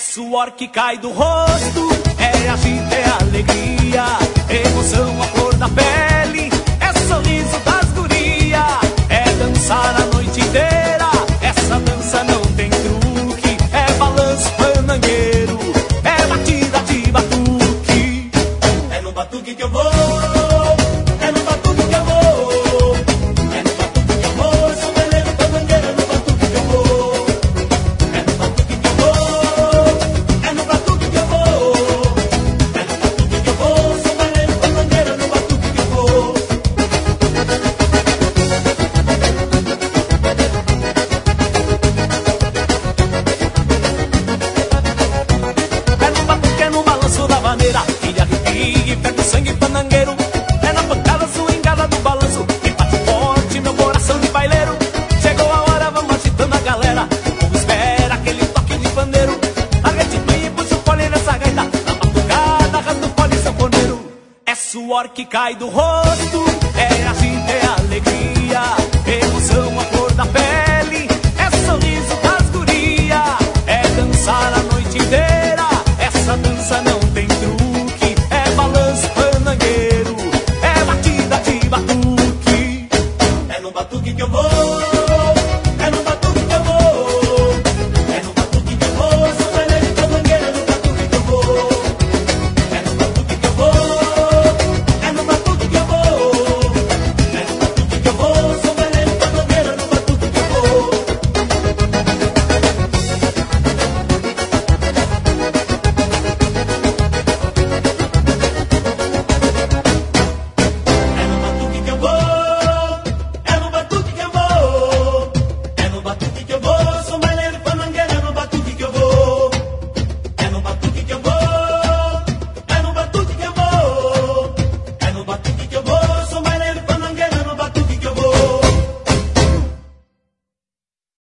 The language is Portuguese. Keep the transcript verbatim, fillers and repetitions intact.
suor que cai do rosto, é agito, é alegria, emoção, a flor da pele, é sorriso das guria, é dançar a noite inteira, essa dança não tem truque, é balanço panangueiro, é batida de batuque, é no batuque que eu vou, é no batuque que eu vou, é no batuque que eu vou, sou beleiro panangueiro, é no batuque que eu vou, é no batuque que eu vou, é no batuque que eu vou, é no batuque que eu vou, sou beleiro panangueiro, é no batuque que eu vou. É no batuque, é no balanço da vaneira, que arrepia e pega o sangue panangueiro. É na pancada swingada do balanço, que bate forte meu coração de baileiro. Chegou a hora, vamos agitando a galera, o povo espera aquele toque de pandeiro. Larga de mim e puxa o fole nessa gaita, na batucada, arrasta o fole sanfoneiro. É suor que cai do rosto, é agito, é alegria, emoção, a flor da pele.